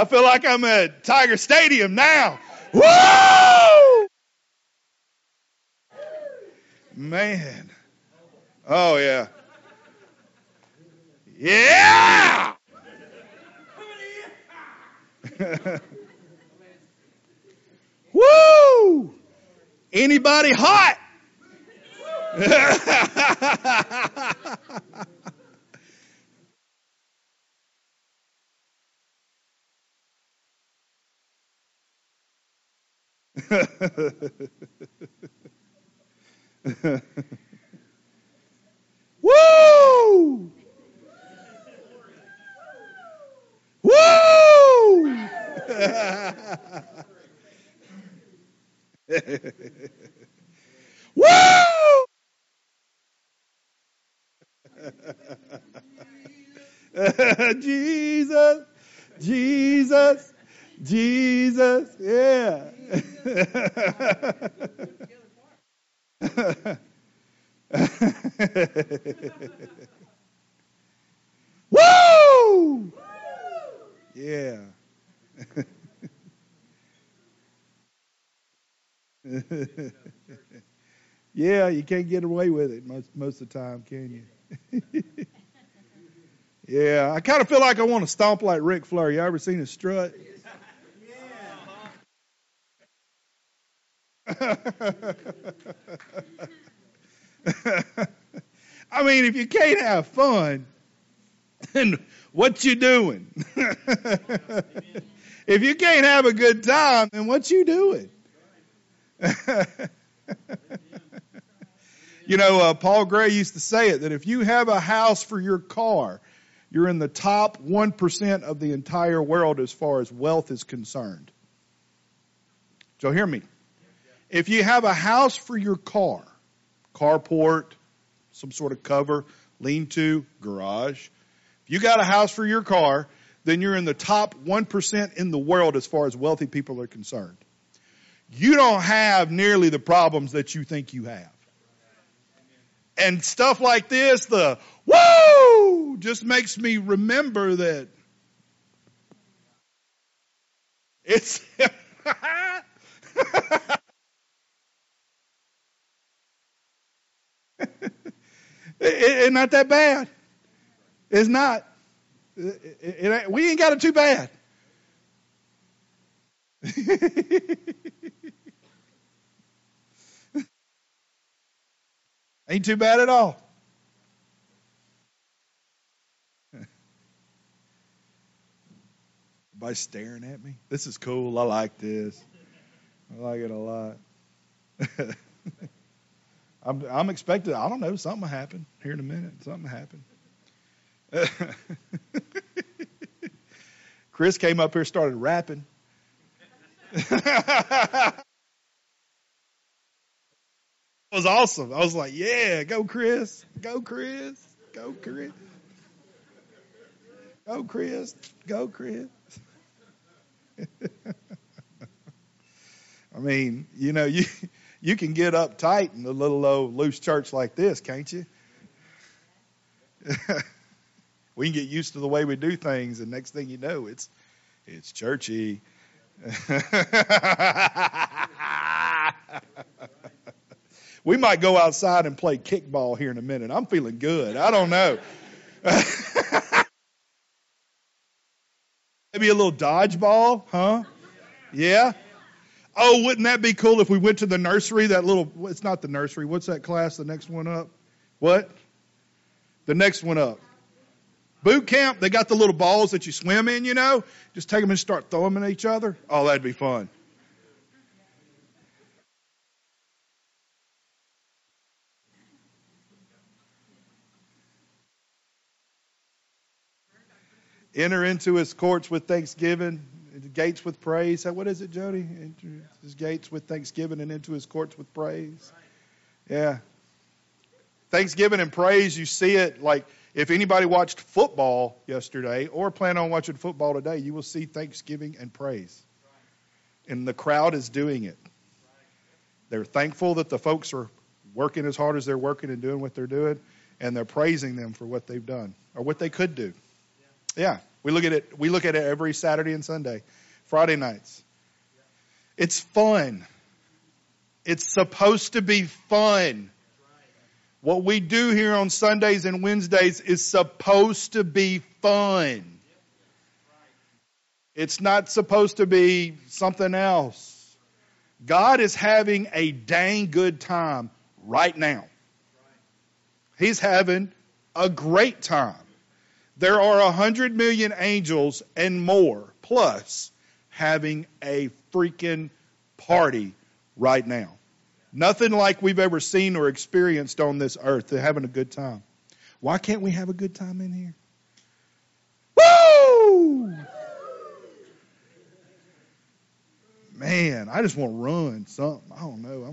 I feel like I'm at Tiger Stadium now. Woo! Man. Oh, yeah. Yeah! Woo! Anybody hot? Woo! Woo! Woo! Jesus, Jesus, Jesus, yeah. Woo! Yeah. Yeah, you can't get away with it most of the time, can you? Yeah, I kind of feel like I want to stomp like Ric Flair. You ever seen his strut? I mean, if you can't have fun, then what you doing? If you can't have a good time, then what you doing? You know, Paul Gray used to say it, that if you have a house for your car, you're in the top 1% of the entire world as far as wealth is concerned. So hear me. If you have a house for your car, carport, some sort of cover, lean-to, garage, if you got a house for your car, then you're in the top 1% in the world as far as wealthy people are concerned. You don't have nearly the problems that you think you have. And stuff like this, the woo, just makes me remember that it's it's not that bad. It's not. We ain't got it too bad. Ain't too bad at all. Everybody's staring at me. This is cool. I like this. I like it a lot. I'm expecting, I don't know, something will happen here in a minute. Something will happen. Chris came up here, started rapping. It was awesome. I was like, yeah, go Chris. Go Chris. Go Chris. Go Chris. Go Chris. I mean, you know, you can get uptight in a little old loose church like this, can't you? We can get used to the way we do things, and next thing you know, it's churchy. We might go outside and play kickball here in a minute. I'm feeling good. I don't know. Maybe a little dodgeball, huh? Yeah. Oh, wouldn't that be cool if we went to the nursery, that little, it's not the nursery. What's that class, the next one up? What? The next one up. Boot camp, they got the little balls that you swim in, you know. Just take them and start throwing them at each other. Oh, that'd be fun. Enter into his courts with thanksgiving, gates with praise. What is it, Jody? Enter his gates with thanksgiving and into his courts with praise. Yeah. Thanksgiving and praise, you see it like if anybody watched football yesterday or plan on watching football today, you will see thanksgiving and praise. And the crowd is doing it. They're thankful that the folks are working as hard as they're working and doing what they're doing, and they're praising them for what they've done or what they could do. Yeah. We look at it every Saturday and Sunday, Friday nights. It's fun. It's supposed to be fun. What we do here on Sundays and Wednesdays is supposed to be fun. It's not supposed to be something else. God is having a dang good time right now. He's having a great time. There are 100 million angels and more, plus, having a freaking party right now. Nothing like we've ever seen or experienced on this earth. They're having a good time. Why can't we have a good time in here? Woo! Man, I just want to run something. I don't know.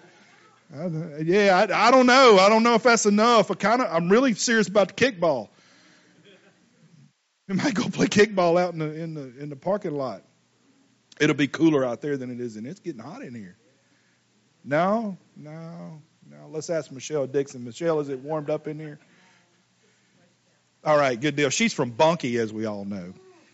I don't know. I don't know if that's enough. I'm really serious about the kickball. We might go play kickball out in the parking lot. It'll be cooler out there than it is in. It's getting hot in here. No. Let's ask Michelle Dixon. Michelle, is it warmed up in here? All right, good deal. She's from Bunkie, as we all know.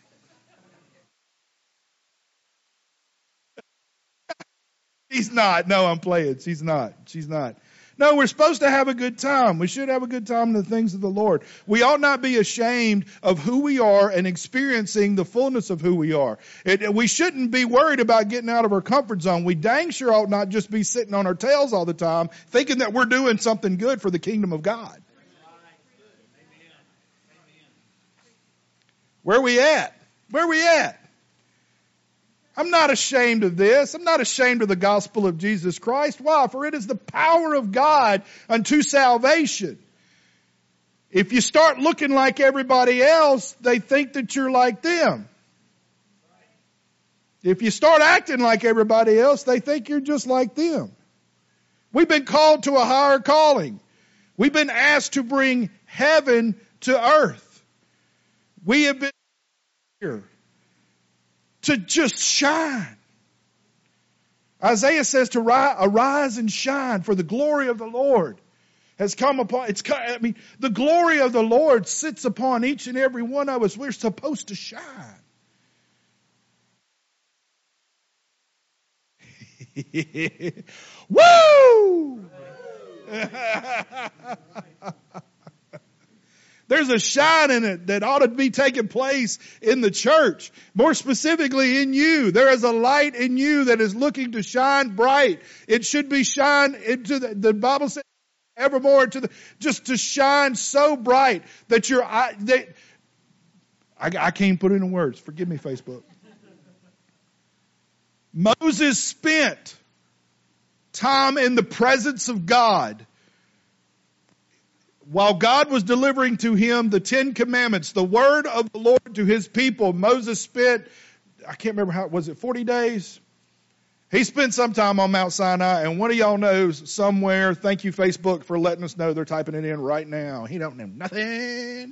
She's not. No, I'm playing. She's not. No, we're supposed to have a good time. We should have a good time in the things of the Lord. We ought not be ashamed of who we are and experiencing the fullness of who we are. We shouldn't be worried about getting out of our comfort zone. We dang sure ought not just be sitting on our tails all the time thinking that we're doing something good for the kingdom of God. Where are we at? I'm not ashamed of this. I'm not ashamed of the gospel of Jesus Christ. Why? For it is the power of God unto salvation. If you start looking like everybody else, they think that you're like them. If you start acting like everybody else, they think you're just like them. We've been called to a higher calling. We've been asked to bring heaven to earth. We have been here to just shine. Isaiah says to arise and shine, for the glory of the Lord has come upon. The glory of the Lord sits upon each and every one of us. We're supposed to shine. Woo! There's a shine in it that ought to be taking place in the church. More specifically in you. There is a light in you that is looking to shine bright. It should be shine into the Bible says evermore just to shine so bright that I can't put it in words. Forgive me, Facebook. Moses spent time in the presence of God. While God was delivering to him the 10 commandments, the word of the Lord to his people, Moses spent, I can't remember was it 40 days? He spent some time on Mount Sinai, and one of y'all knows somewhere, thank you Facebook for letting us know they're typing it in right now. He don't know nothing.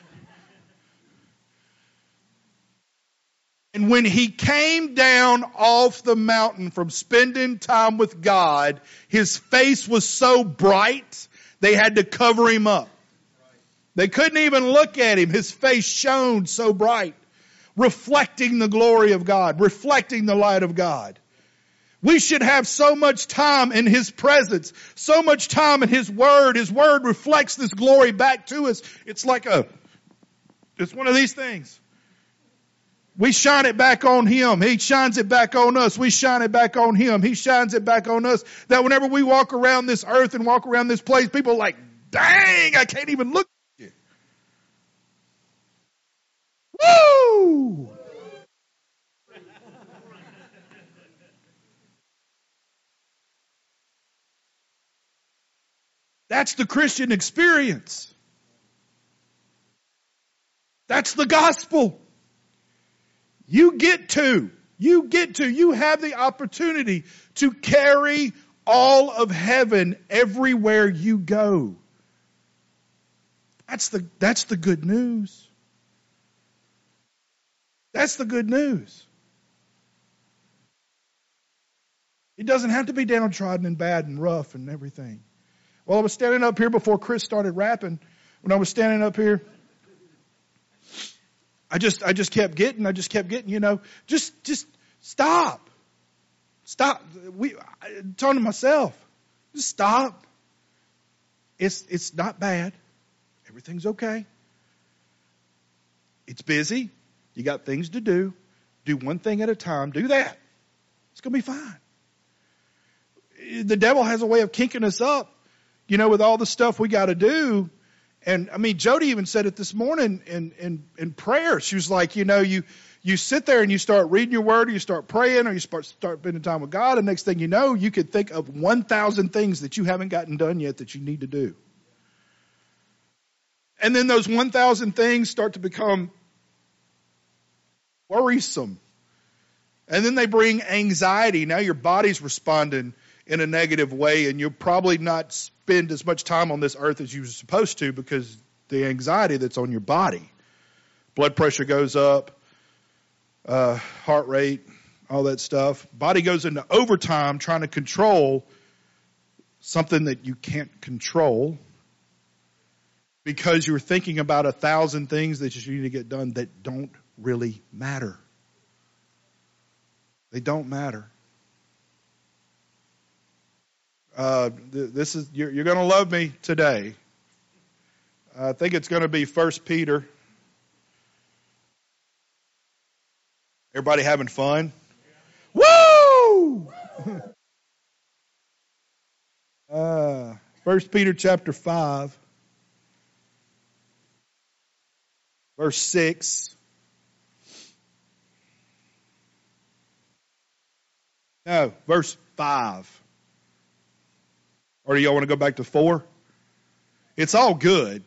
And when he came down off the mountain from spending time with God, his face was so bright, they had to cover him up. They couldn't even look at him. His face shone so bright, reflecting the glory of God, reflecting the light of God. We should have so much time in his presence, so much time in his word. His word reflects this glory back to us. It's one of these things. We shine it back on him. He shines it back on us. We shine it back on him. He shines it back on us. That whenever we walk around this earth and walk around this place, people are like, dang, I can't even look at you. Woo! That's the Christian experience. That's the gospel. You have the opportunity to carry all of heaven everywhere you go. That's the good news. That's the good news. It doesn't have to be downtrodden and bad and rough and everything. Well, I was standing up here before Chris started rapping. When I was standing up here, I just kept getting, just stop. Stop. I'm talking to myself. Just stop. It's not bad. Everything's okay. It's busy. You got things to do. Do one thing at a time. Do that. It's going to be fine. The devil has a way of kinking us up, with all the stuff we got to do. And Jody even said it this morning in prayer. She was like, you sit there and you start reading your word, or you start praying, or you start spending time with God, and next thing you know, you could think of 1,000 things that you haven't gotten done yet that you need to do. And then those 1,000 things start to become worrisome. And then they bring anxiety. Now your body's responding in a negative way, and you'll probably not spend as much time on this earth as you were supposed to because the anxiety that's on your body. Blood pressure goes up, heart rate, all that stuff. Body goes into overtime trying to control something that you can't control because you're thinking about 1,000 things that you need to get done that don't really matter. They don't matter. This is you're going to love me today. I think it's going to be 1 Peter. Everybody having fun? Woo! 1 Peter chapter 5, verse 6. No, verse 5. Or do y'all want to go back to 4? It's all good.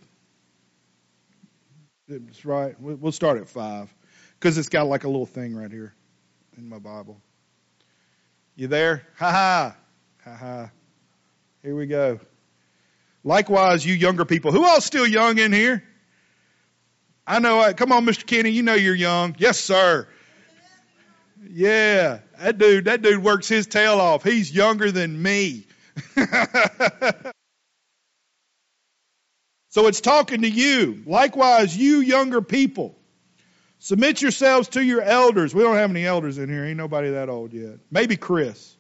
That's right. We'll start at 5 because it's got like a little thing right here in my Bible. You there? Ha ha. Ha ha. Here we go. Likewise, you younger people. Who all's still young in here? I know. Come on, Mr. Kenny. You know you're young. Yes, sir. Yeah. That dude works his tail off. He's younger than me. So it's talking to you. Likewise, you younger people, submit yourselves to your elders. We don't have any elders in here. Ain't nobody that old yet. Maybe Chris.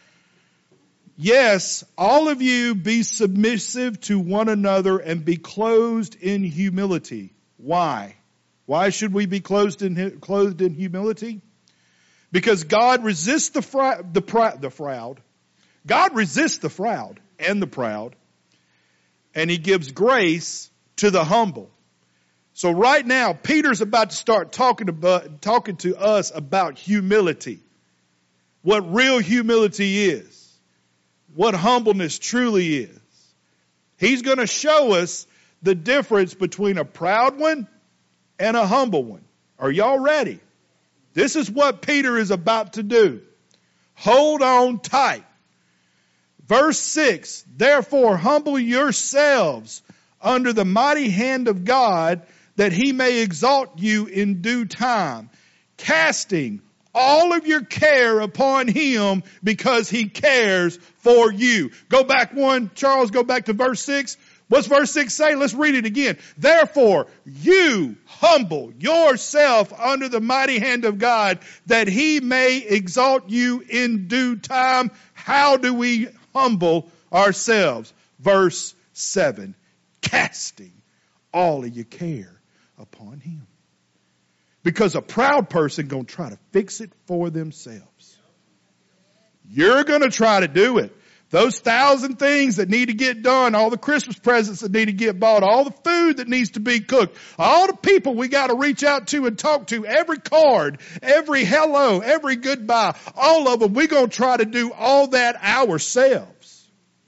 Yes, all of you be submissive to one another and be clothed in humility. Why? Why should we be clothed in humility? Because God resists the proud. God resists the proud and the proud, and He gives grace to the humble. So right now, Peter's about to start talking to us about humility. What real humility is. What humbleness truly is. He's going to show us the difference between a proud one and a humble one. Are y'all ready? This is what Peter is about to do. Hold on tight. Verse 6, therefore humble yourselves under the mighty hand of God, that He may exalt you in due time, casting all of your care upon Him because He cares for you. Go back one, Charles, go back to verse 6. What's verse 6 say? Let's read it again. Therefore, you humble yourself under the mighty hand of God, that He may exalt you in due time. How do we humble ourselves? Verse 7, casting all of your care upon Him. Because a proud person going to try to fix it for themselves. You're going to try to do it. Those 1,000 things that need to get done, all the Christmas presents that need to get bought, all the food that needs to be cooked, all the people we got to reach out to and talk to, every card, every hello, every goodbye, all of them, we're going to try to do all that ourselves.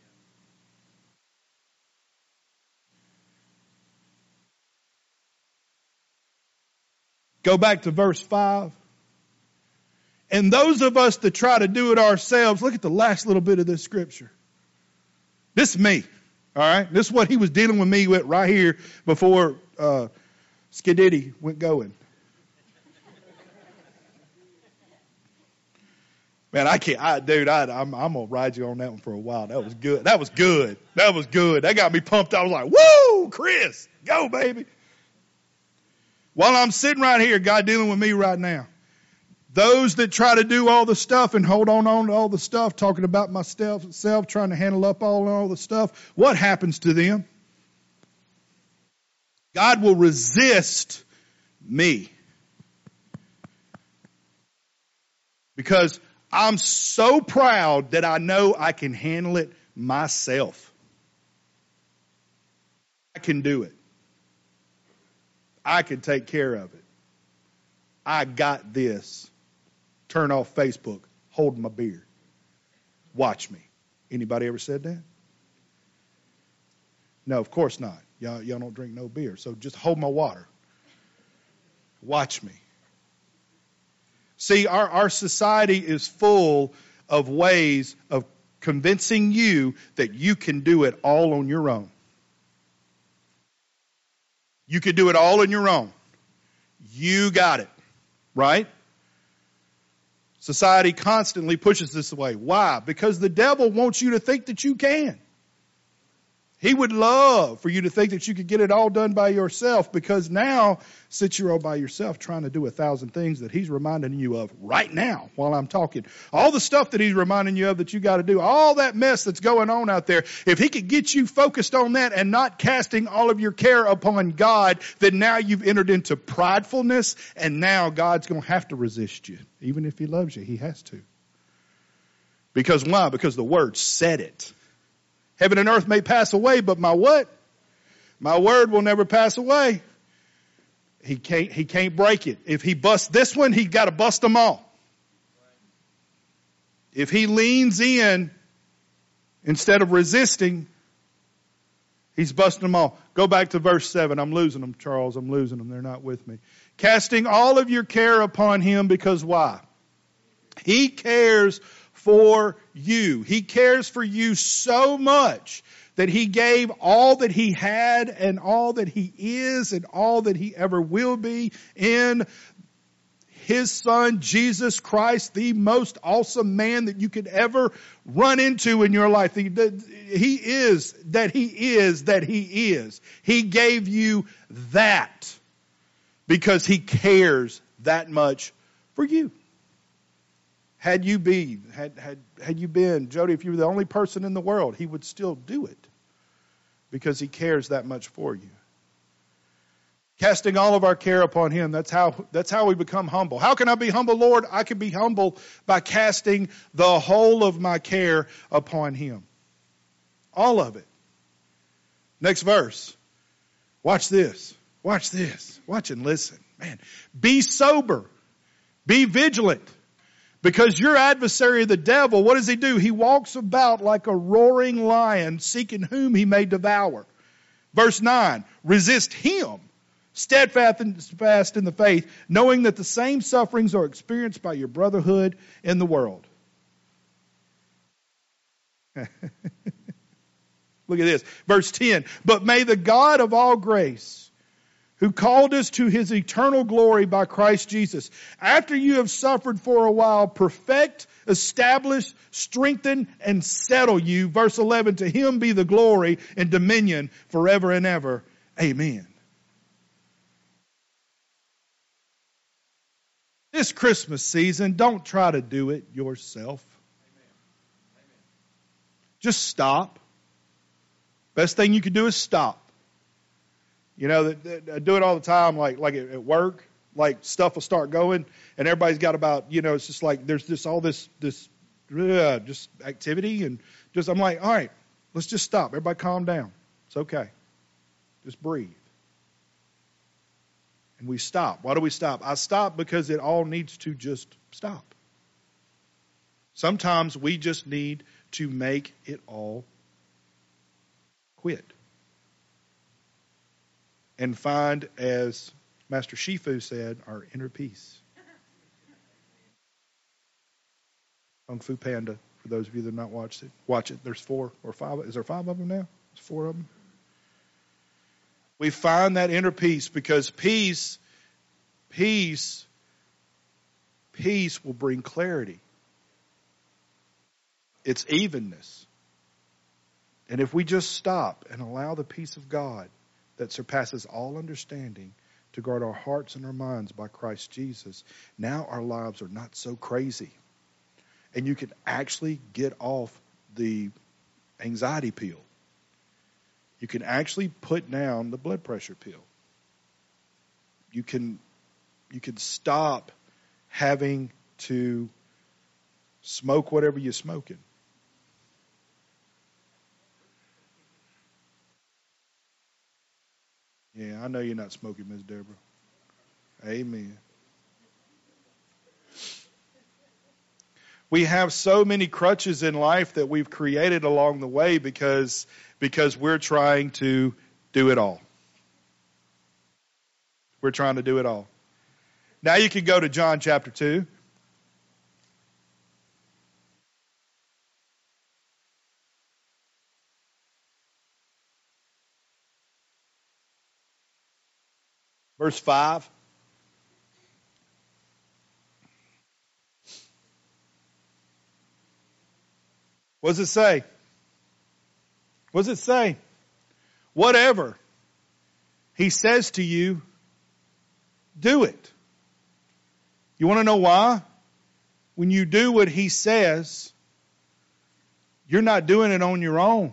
Go back to verse 5. And those of us that try to do it ourselves, look at the last little bit of this scripture. This is me. All right. This is what he was dealing with me with right here before Skididdy went going. Man, I can't. I'm going to ride you on that one for a while. That was good. That was good. That was good. That got me pumped. I was like, woo, Chris, go, baby. While I'm sitting right here, God dealing with me right now. Those that try to do all the stuff and hold on to all the stuff, talking about myself, trying to handle up all the stuff, what happens to them? God will resist me. Because I'm so proud that I know I can handle it myself. I can do it. I can take care of it. I got this. Turn off Facebook, hold my beer. Watch me. Anybody ever said that? No, of course not. Y'all don't drink no beer, so just hold my water. Watch me. See, our society is full of ways of convincing you that you can do it all on your own. You can do it all on your own. You got it, right? Society constantly pushes this away. Why? Because the devil wants you to think that you can. He would love for you to think that you could get it all done by yourself, because now, sit you're all by yourself trying to do 1,000 things that he's reminding you of right now while I'm talking. All the stuff that he's reminding you of that you got to do, all that mess that's going on out there, if he could get you focused on that and not casting all of your care upon God, then now you've entered into pridefulness, and now God's going to have to resist you. Even if he loves you, he has to. Because why? Because the Word said it. Heaven and earth may pass away, but my what? My word will never pass away. He can't break it. If he busts this one, he's got to bust them all. If he leans in instead of resisting, he's busting them all. Go back to verse 7. I'm losing them, Charles. I'm losing them. They're not with me. Casting all of your care upon him, because why? He cares for you. He cares for you so much that he gave all that he had and all that he is and all that he ever will be in his Son, Jesus Christ, the most awesome man that you could ever run into in your life. He is that he is that he is. He gave you that because he cares that much for you. Had you been, Jody, if you were the only person in the world, he would still do it because he cares that much for you. Casting all of our care upon him, that's how we become humble. How can I be humble, Lord? I can be humble by casting the whole of my care upon him. All of it. Next verse. Watch this. Watch this. Watch and listen. Man, be sober. Be vigilant. Because your adversary, the devil, what does he do? He walks about like a roaring lion, seeking whom he may devour. Verse 9, resist him, steadfast in the faith, knowing that the same sufferings are experienced by your brotherhood in the world. Look at this. Verse 10, but may the God of all grace, who called us to his eternal glory by Christ Jesus, after you have suffered for a while, perfect, establish, strengthen, and settle you. Verse 11, to him be the glory and dominion forever and ever. Amen. This Christmas season, don't try to do it yourself. Just stop. Best thing you can do is stop. You know, I do it all the time, like at work, like stuff will start going and everybody's got about, it's just like there's just all this just activity and just, I'm like, all right, let's just stop. Everybody calm down. It's okay. Just breathe. And we stop. Why do we stop? I stop because it all needs to just stop. Sometimes we just need to make it all quit. And find, as Master Shifu said, our inner peace. Kung Fu Panda, for those of you that have not watched it. Watch it. There's 4 or 5. Is there 5 of them now? There's 4 of them. We find that inner peace because peace will bring clarity. It's evenness. And if we just stop and allow the peace of God that surpasses all understanding to guard our hearts and our minds by Christ Jesus. Now our lives are not so crazy. And you can actually get off the anxiety pill. You can actually put down the blood pressure pill. You can stop having to smoke whatever you're smoking. Yeah, I know you're not smoking, Miss Deborah. Amen. We have so many crutches in life that we've created along the way because we're trying to do it all. We're trying to do it all. Now you can go to John chapter 2. Verse 5. What does it say? What does it say? Whatever he says to you, do it. You want to know why? When you do what he says, you're not doing it on your own.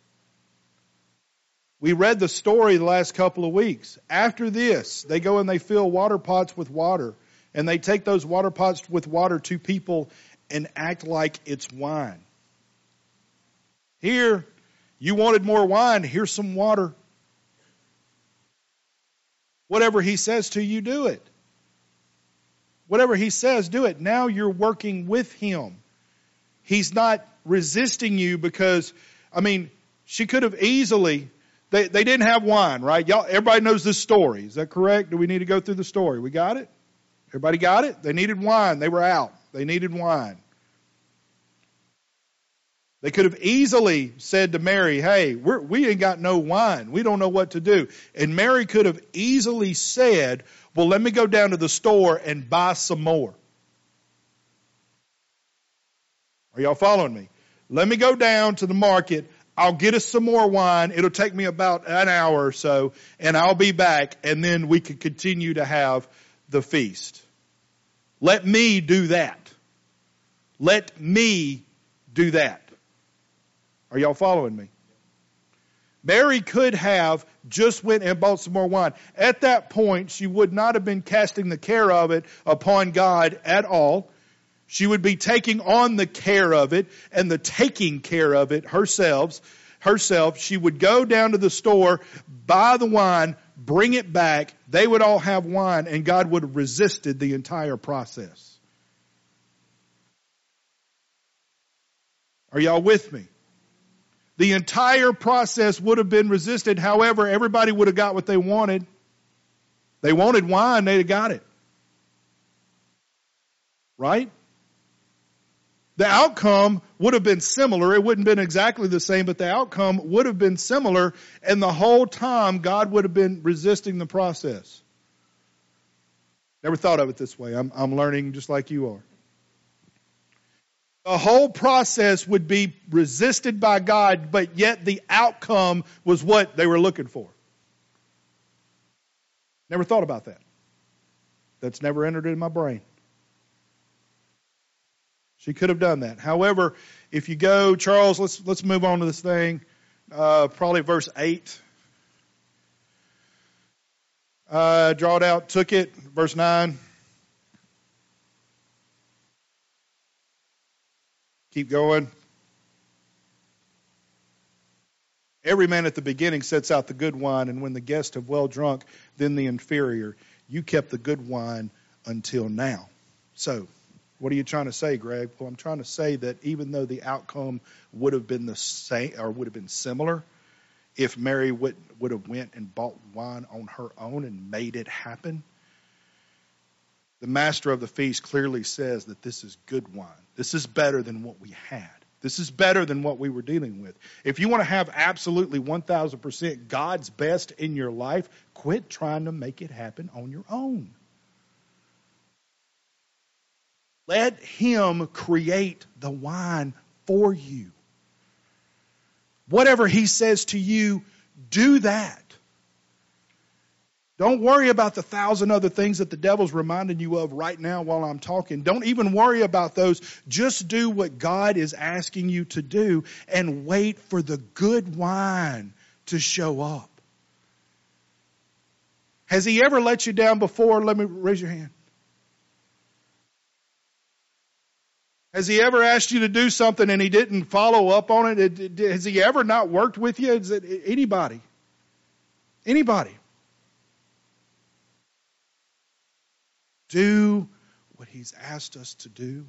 We read the story the last couple of weeks. After this, they go and they fill water pots with water. And they take those water pots with water to people and act like it's wine. Here, you wanted more wine. Here's some water. Whatever he says to you, do it. Whatever he says, do it. Now you're working with him. He's not resisting you because, she could have easily, they didn't have wine, right? Everybody knows this story. Is that correct? Do we need to go through the story? We got it? Everybody got it? They needed wine. They were out. They needed wine. They could have easily said to Mary, hey, we ain't got no wine. We don't know what to do. And Mary could have easily said, well, let me go down to the store and buy some more. Are y'all following me? Let me go down to the market. I'll get us some more wine. It'll take me about an hour or so, and I'll be back, and then we can continue to have the feast. Let me do that. Let me do that. Are y'all following me? Mary could have just went and bought some more wine. At that point, she would not have been casting the care of it upon God at all. She would be taking on the care of it and the taking care of it herself. She would go down to the store, buy the wine, bring it back. They would all have wine, and God would have resisted the entire process. Are y'all with me? The entire process would have been resisted. However, everybody would have got what they wanted. They wanted wine, they'd have got it. Right? The outcome would have been similar. It wouldn't have been exactly the same, but the outcome would have been similar. And the whole time, God would have been resisting the process. Never thought of it this way. I'm learning just like you are. The whole process would be resisted by God, but yet the outcome was what they were looking for. Never thought about that. That's never entered in my brain. She could have done that. However, if you go, Charles, let's move on to this thing. Probably verse 8. Draw it out, took it. Verse 9. Keep going. Every man at the beginning sets out the good wine, and when the guests have well drunk, then the inferior. You kept the good wine until now. So, what are you trying to say, Greg? Well, I'm trying to say that even though the outcome would have been the same or would have been similar, if Mary would have went and bought wine on her own and made it happen, the master of the feast clearly says that this is good wine. This is better than what we had. This is better than what we were dealing with. If you want to have absolutely 1,000% God's best in your life, quit trying to make it happen on your own. Let him create the wine for you. Whatever he says to you, do that. Don't worry about the 1,000 other things that the devil's reminding you of right now while I'm talking. Don't even worry about those. Just do what God is asking you to do and wait for the good wine to show up. Has he ever let you down before? Let me raise your hand. Has he ever asked you to do something and he didn't follow up on it? Has he ever not worked with you? Is it anybody? Anybody? Do what he's asked us to do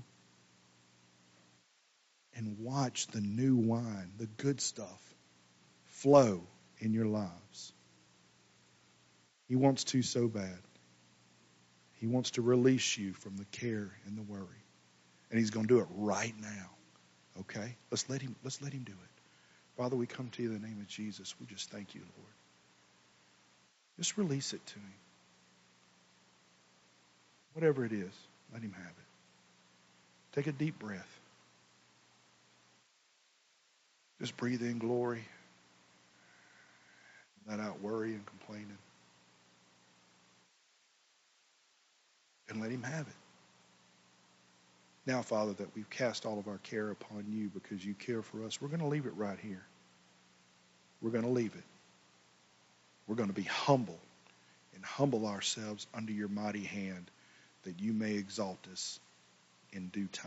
and watch the new wine, the good stuff, flow in your lives. He wants to so bad. He wants to release you from the care and the worry. And he's going to do it right now. Okay? Let's let him do it. Father, we come to you in the name of Jesus. We just thank you, Lord. Just release it to him. Whatever it is, let him have it. Take a deep breath. Just breathe in glory. Let out worry and complaining. And let him have it. Now, Father, that we've cast all of our care upon you because you care for us, we're going to leave it right here. We're going to leave it. We're going to be humble and humble ourselves under your mighty hand that you may exalt us in due time.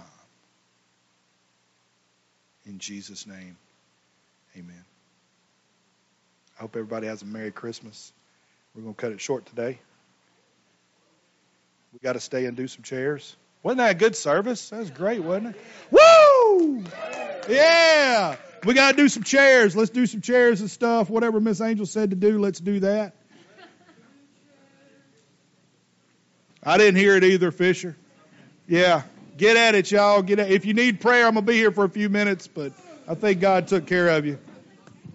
In Jesus' name, amen. I hope everybody has a Merry Christmas. We're going to cut it short today. We got to stay and do some chairs. Wasn't that a good service? That was great, wasn't it? Woo! Yeah! We got to do some chairs. Let's do some chairs and stuff. Whatever Miss Angel said to do, let's do that. I didn't hear it either, Fisher. Yeah. Get at it, y'all. Get at it. If you need prayer, I'm going to be here for a few minutes, but I think God took care of you.